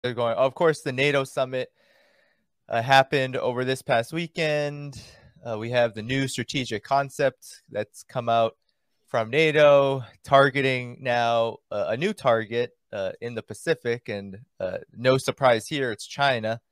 they're going. Of course, the NATO summit happened over this past weekend. We have the new strategic concept that's come out from NATO, targeting now a new target in the Pacific, and no surprise here, it's China.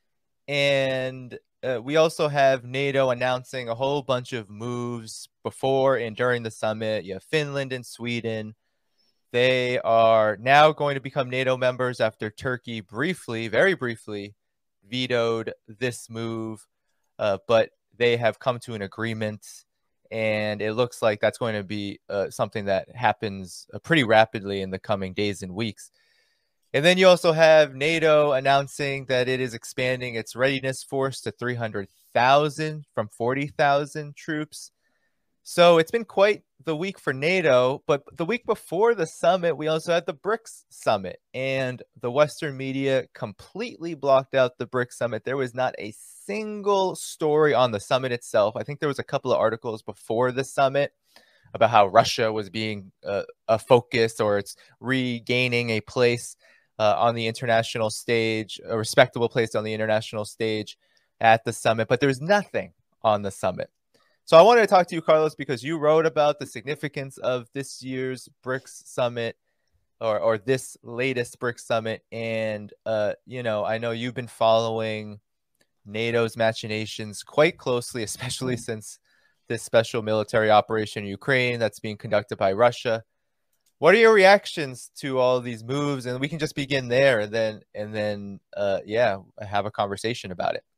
And we also have NATO announcing a whole bunch of moves before and during the summit. You have Finland and Sweden. They are now going to become NATO members after Turkey briefly, very briefly, vetoed this move. But they have come to an agreement, and it looks like that's going to be something that happens pretty rapidly in the coming days and weeks. And then you also have NATO announcing that it is expanding its readiness force to 300,000 from 40,000 troops. So it's been quite the week for NATO, but the week before the summit, we also had the BRICS summit, and the Western media completely blocked out the BRICS summit. There was not a single story on the summit itself. I think there was a couple of articles before the summit about how Russia was being a focus, or it's regaining a place on the international stage, a respectable place on the international stage at the summit, but there's nothing on the summit. So I wanted to talk to you, Carlos, because you wrote about the significance of this year's BRICS summit, or this latest BRICS summit. And, I know you've been following NATO's machinations quite closely, especially since this special military operation in Ukraine that's being conducted by Russia. What are your reactions to all of these moves? And we can just begin there, and then have a conversation about it.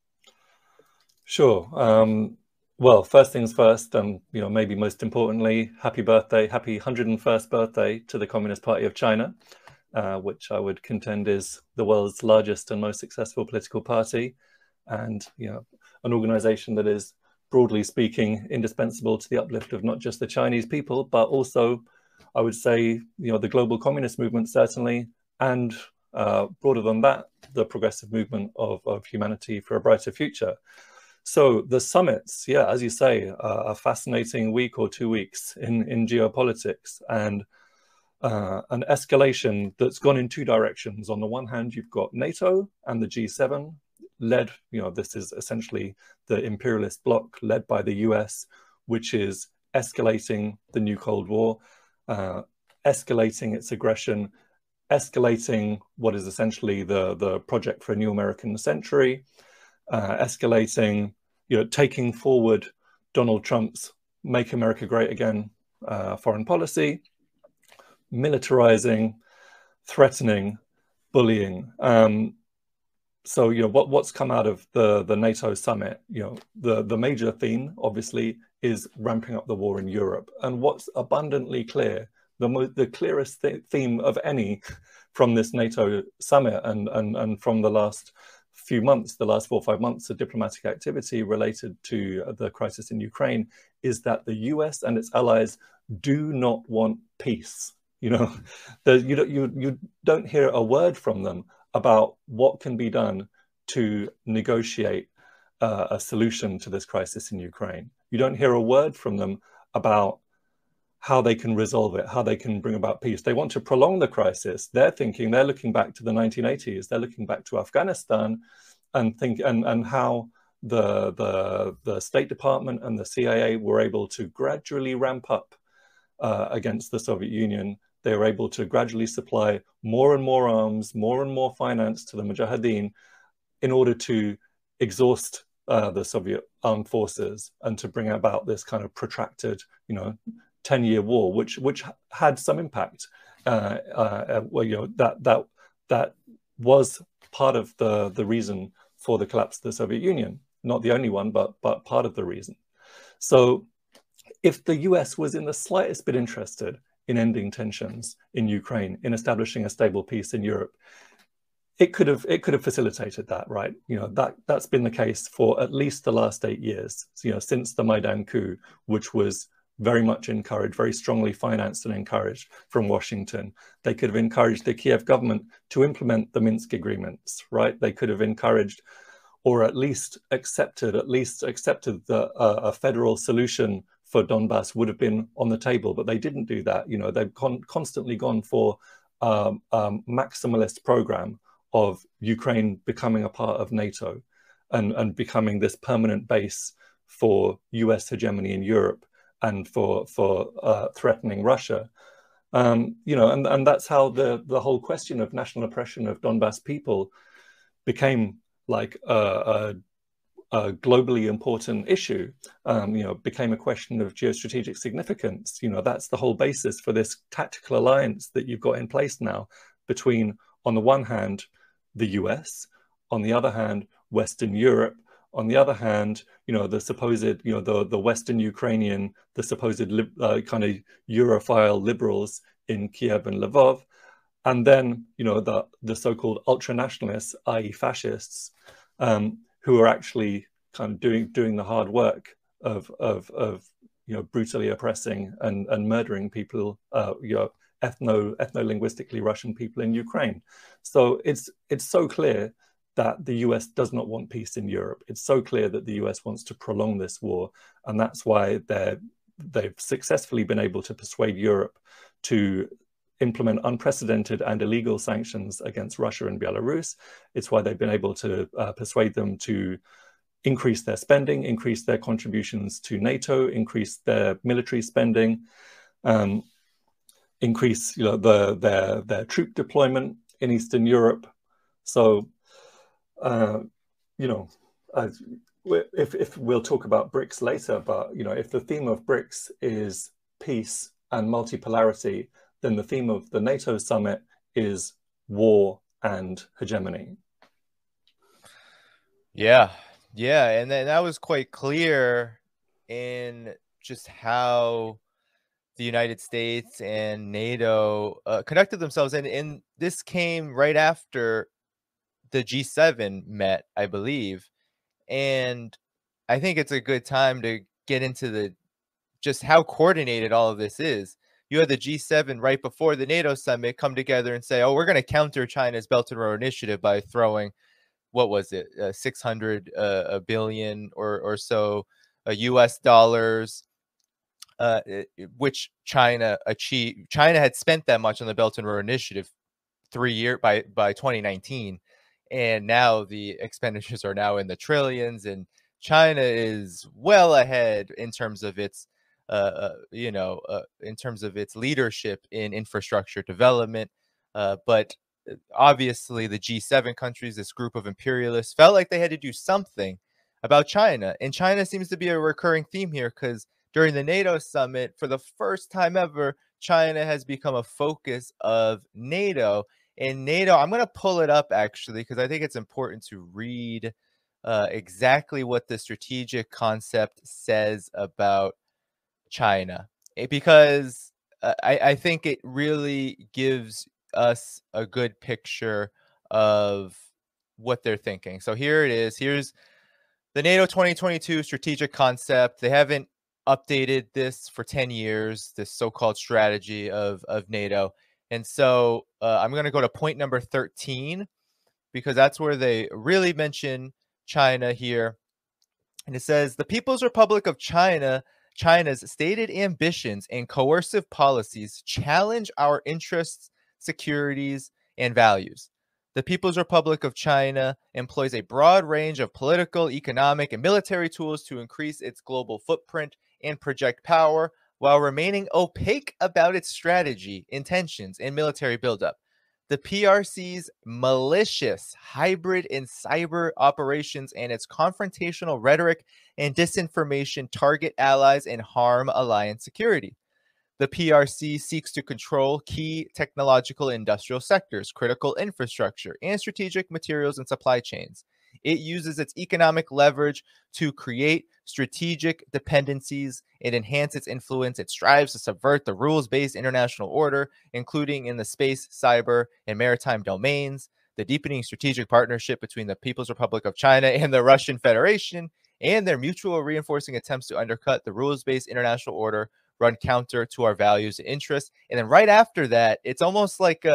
Sure. Well, first things first, maybe most importantly, happy birthday, happy 101st birthday to the Communist Party of China, which I would contend is the world's largest and most successful political party, and an organization that is, broadly speaking, indispensable to the uplift of not just the Chinese people, but also, I would say, the global communist movement, certainly, and broader than that, the progressive movement of humanity for a brighter future. So the summits, as you say, a fascinating week or 2 weeks in geopolitics, and an escalation that's gone in two directions. On the one hand, you've got NATO and the G7 led, this is essentially the imperialist bloc led by the US, which is escalating the new Cold War, escalating its aggression, escalating what is essentially the project for a new American century, escalating, taking forward Donald Trump's Make America Great Again foreign policy, militarizing, threatening, bullying. So, what's come out of the NATO summit, the major theme, obviously, is ramping up the war in Europe. And what's abundantly clear, the clearest theme of any from this NATO summit and from the last few months, the last 4 or 5 months of diplomatic activity related to the crisis in Ukraine, is that the US and its allies do not want peace. You don't hear a word from them about what can be done to negotiate a solution to this crisis in Ukraine. You don't hear a word from them about how they can resolve it, how they can bring about peace. They want to prolong the crisis. They're looking back to the 1980s. They're looking back to Afghanistan and how the State Department and the CIA were able to gradually ramp up against the Soviet Union. They were able to gradually supply more and more arms, more and more finance to the Mujahideen in order to exhaust the Soviet armed forces and to bring about this kind of protracted, 10-year war, which had some impact. That was part of the reason for the collapse of the Soviet Union. Not the only one, but part of the reason. So if the US was in the slightest bit interested in ending tensions in Ukraine, in establishing a stable peace in Europe, it could have facilitated that, right? That's been the case for at least the last 8 years, since the Maidan coup, which was very much encouraged, very strongly financed and encouraged from Washington. They could have encouraged the Kiev government to implement the Minsk agreements, right? They could have encouraged, or at least accepted that a federal solution for Donbass would have been on the table, but they didn't do that. They've constantly gone for a maximalist program of Ukraine becoming a part of NATO and becoming this permanent base for US hegemony in Europe and for threatening Russia. And that's how the whole question of national oppression of Donbass people became like a globally important issue, became a question of geostrategic significance. That's the whole basis for this tactical alliance that you've got in place now between, on the one hand, the US, on the other hand, Western Europe, on the other hand, the supposed, the Western Ukrainian, the supposed kind of Europhile liberals in Kiev and Lvov, and then, the so-called ultra-nationalists, i.e. fascists, who are actually kind of doing the hard work of brutally oppressing and murdering people, ethno-linguistically Russian people in Ukraine. So it's so clear that the US does not want peace in Europe. It's so clear that the US wants to prolong this war, and that's why they've successfully been able to persuade Europe to implement unprecedented and illegal sanctions against Russia and Belarus. It's why they've been able to persuade them to increase their spending, increase their contributions to NATO, increase their military spending, increase their troop deployment in Eastern Europe. So, if we'll talk about BRICS later, but if the theme of BRICS is peace and multipolarity, then the theme of the NATO summit is war and hegemony. Yeah, and then that was quite clear in just how the United States and NATO conducted themselves, and this came right after the G7 met, I believe, and I think it's a good time to get into just how coordinated all of this is. You had the G7 right before the NATO summit come together and say, oh, we're going to counter China's Belt and Road Initiative by throwing, what was it, 600 billion or so US dollars, which China achieved. China had spent that much on the Belt and Road Initiative 3 years by 2019. And now the expenditures are now in the trillions, and China is well ahead in terms of its, in terms of its leadership in infrastructure development. But obviously, the G7 countries, this group of imperialists, felt like they had to do something about China. And China seems to be a recurring theme here, because during the NATO summit, for the first time ever, China has become a focus of NATO. And NATO, I'm going to pull it up actually, because I think it's important to read exactly what the strategic concept says about China, because I think it really gives us a good picture of what they're thinking. So here it is. Here's the NATO 2022 strategic concept. They haven't updated this for 10 years, this so-called strategy of NATO. And so I'm going to go to point number 13, because that's where they really mention China here. And it says, the People's Republic of China's stated ambitions and coercive policies challenge our interests, securities, and values. The People's Republic of China employs a broad range of political, economic, and military tools to increase its global footprint and project power, while remaining opaque about its strategy, intentions, and military buildup. The PRC's malicious hybrid and cyber operations and its confrontational rhetoric and disinformation target allies and harm alliance security. The PRC seeks to control key technological industrial sectors, critical infrastructure, and strategic materials and supply chains. It uses its economic leverage to create strategic dependencies and enhance its influence. It strives to subvert the rules-based international order, including in the space, cyber, and maritime domains. The deepening strategic partnership between the People's Republic of China and the Russian Federation, and their mutual reinforcing attempts to undercut the rules-based international order, run counter to our values and interests. And then right after that, it's almost like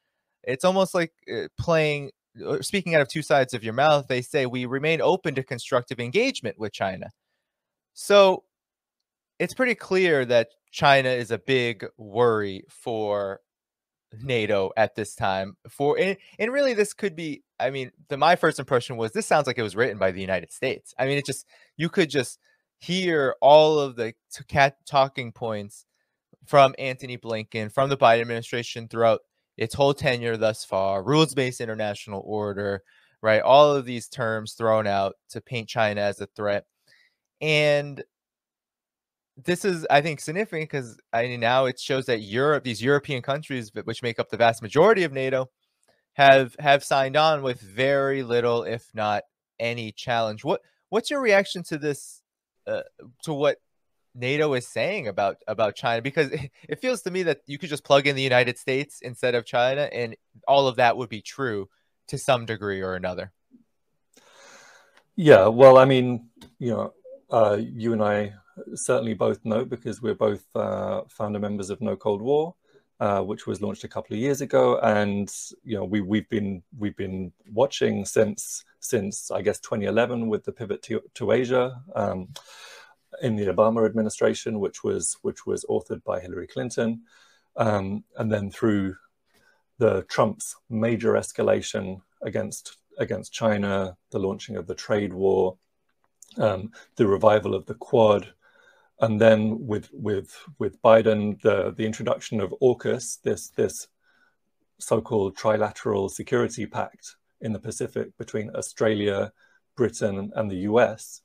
playing, speaking out of two sides of your mouth. They say we remain open to constructive engagement with China. So it's pretty clear that China is a big worry for NATO at this time and really this could be, I mean, my first impression was this sounds like it was written by the United States. I mean, it just, you could just hear all of the talking points from Antony Blinken, from the Biden administration throughout its whole tenure thus far, rules-based international order, right? All of these terms thrown out to paint China as a threat. And this is, I think, significant because I mean, now it shows that Europe, these European countries, which make up the vast majority of NATO, have signed on with very little, if not any, challenge. What's your reaction to this? To what NATO is saying about China? Because it feels to me that you could just plug in the United States instead of China, and all of that would be true to some degree or another. Yeah, well, I mean, you and I certainly both know, because we're both founder members of No Cold War, which was launched a couple of years ago, and we've been watching since I guess 2011 with the pivot to Asia in the Obama administration, which was authored by Hillary Clinton, and then through the Trump's major escalation against China, the launching of the trade war, the revival of the Quad, and then with Biden, the introduction of AUKUS, this so-called trilateral security pact in the Pacific between Australia, Britain, and the US.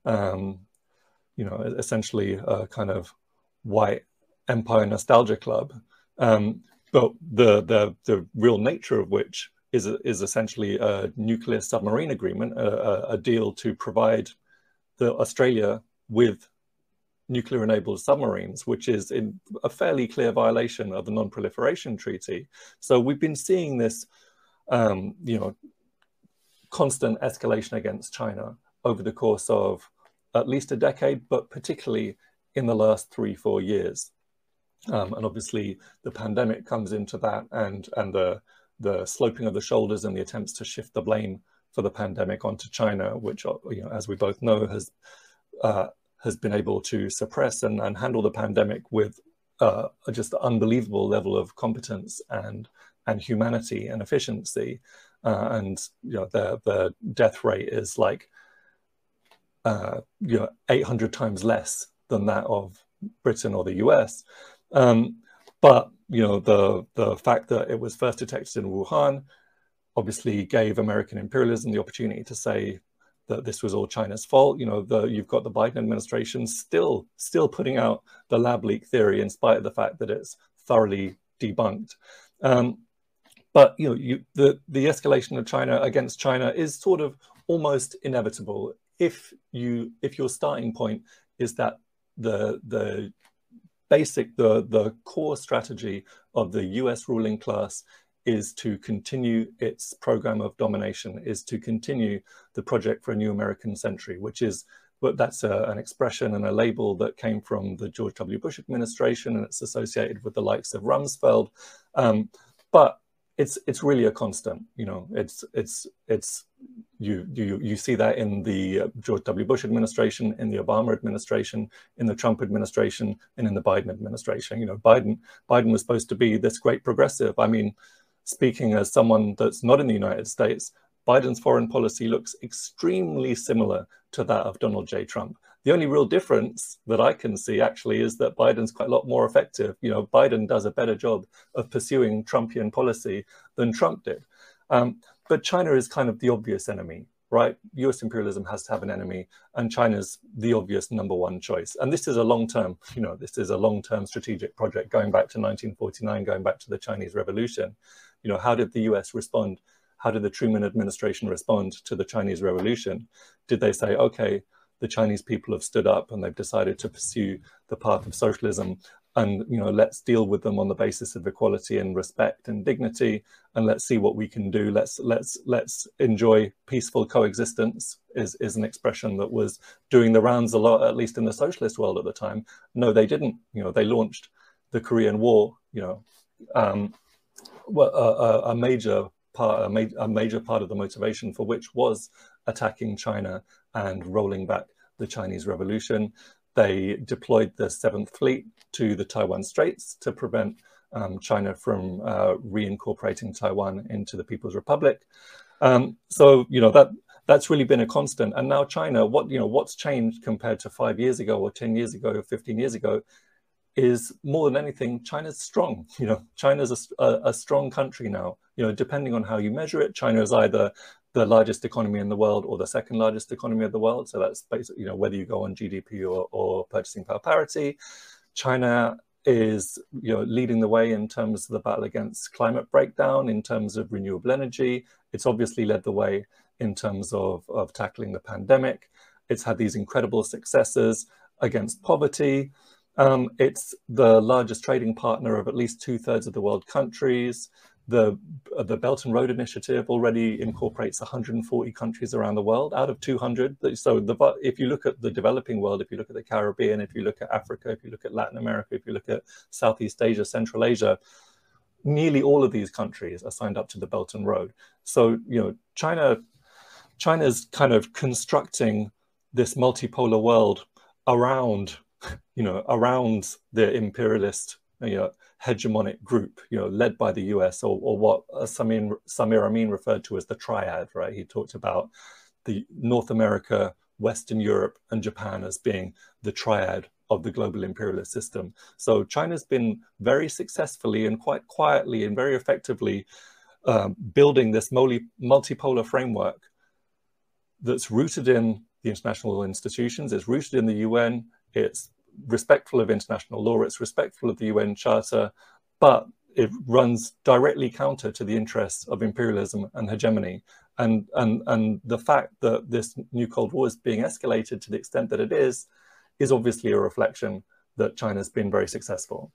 Essentially a kind of white empire nostalgia club, but the real nature of which is essentially a nuclear submarine agreement, a deal to provide Australia with nuclear-enabled submarines, which is in a fairly clear violation of the Non-Proliferation Treaty. So we've been seeing this, constant escalation against China over the course of at least a decade, but particularly in the last 3-4 years. And obviously the pandemic comes into that, and the sloping of the shoulders and the attempts to shift the blame for the pandemic onto China, which, as we both know, has been able to suppress and handle the pandemic with just an unbelievable level of competence and humanity and efficiency. And the death rate is like 800 times less than that of Britain or the US. But the fact that it was first detected in Wuhan obviously gave American imperialism the opportunity to say that this was all China's fault. You've got the Biden administration still putting out the lab leak theory in spite of the fact that it's thoroughly debunked. But the escalation of China against China is sort of almost inevitable if your starting point is that the core strategy of the US ruling class is to continue its program of domination, is to continue the project for a new American century, that's an expression and a label that came from the George W. Bush administration, and it's associated with the likes of Rumsfeld. But it's really a constant. You see that in the George W. Bush administration, in the Obama administration, in the Trump administration, and in the Biden administration. Biden was supposed to be this great progressive. I mean, speaking as someone that's not in the United States, Biden's foreign policy looks extremely similar to that of Donald J. Trump. The only real difference that I can see actually is that Biden's quite a lot more effective. Biden does a better job of pursuing Trumpian policy than Trump did. But China is kind of the obvious enemy, right? US imperialism has to have an enemy, and China's the obvious number one choice. And this is a long-term, strategic project going back to 1949, going back to the Chinese Revolution. How did the US respond? How did the Truman administration respond to the Chinese Revolution? Did they say, okay, the Chinese people have stood up and they've decided to pursue the path of socialism, and let's deal with them on the basis of equality and respect and dignity, and let's see what we can do. Let's enjoy peaceful coexistence is an expression that was doing the rounds a lot, at least in the socialist world at the time. No, they didn't. They launched the Korean War. A major part of the motivation for which was attacking China and rolling back the Chinese Revolution. They deployed the 7th Fleet to the Taiwan Straits to prevent China from reincorporating Taiwan into the People's Republic. So that's really been a constant. And now China, what's changed compared to 5 years ago or 10 years ago or 15 years ago is, more than anything, China's strong. China's a strong country now. Depending on how you measure it, China is either the largest economy in the world or the second largest economy of the world. So that's basically, whether you go on GDP or purchasing power parity. China is leading the way in terms of the battle against climate breakdown, in terms of renewable energy. It's obviously led the way in terms of tackling the pandemic. It's had these incredible successes against poverty. It's the largest trading partner of at least 2/3 of the world countries. The Belt and Road Initiative already incorporates 140 countries around the world out of 200. So if you look at the developing world, if you look at the Caribbean, if you look at Africa, if you look at Latin America, if you look at Southeast Asia, Central Asia, nearly all of these countries are signed up to the Belt and Road. So China's kind of constructing this multipolar world around the imperialist hegemonic group, led by the US, or what Samir Amin referred to as the triad, right? He talked about the North America, Western Europe, and Japan as being the triad of the global imperialist system. So China's been very successfully and quite quietly and very effectively building this multipolar framework that's rooted in the international institutions, it's rooted in the UN, it's respectful of international law, it's respectful of the UN Charter, but it runs directly counter to the interests of imperialism and hegemony. And the fact that this new Cold War is being escalated to the extent that it is obviously a reflection that China's been very successful.